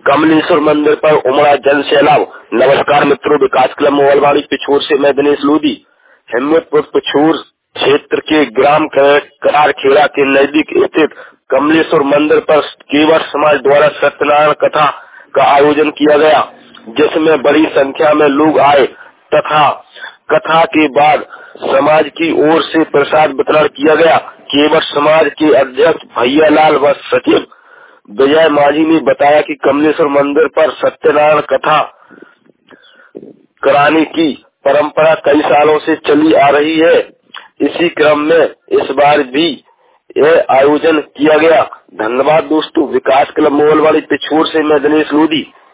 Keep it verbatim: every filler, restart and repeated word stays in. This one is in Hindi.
कमलेश्वर मंदिर पर उमड़ा जन सैलाब। नमस्कार मित्रों, विकास क्लब मोहलवाड़ी पिछोर से मैं दिनेश लोधी। हिम्मतपुर पिछोर क्षेत्र के ग्राम करारखेड़ा के नजदीक स्थित कमलेश्वर मंदिर पर केवट समाज द्वारा सत्यनारायण कथा का आयोजन किया गया, जिसमें बड़ी संख्या में लोग आए तथा कथा के बाद समाज की ओर से प्रसाद वितरण किया गया। केवट समाज के अध्यक्ष भैयालाल व सचिव विजय माझी ने बताया कि कमलेश्वर मंदिर पर सत्यनारायण कथा कराने की परंपरा कई सालों से चली आ रही है। इसी क्रम में इस बार भी यह आयोजन किया गया। धन्यवाद दोस्तों। विकास क्लब मोहलवाड़ी पिछोर से मैं दिनेश लोधी।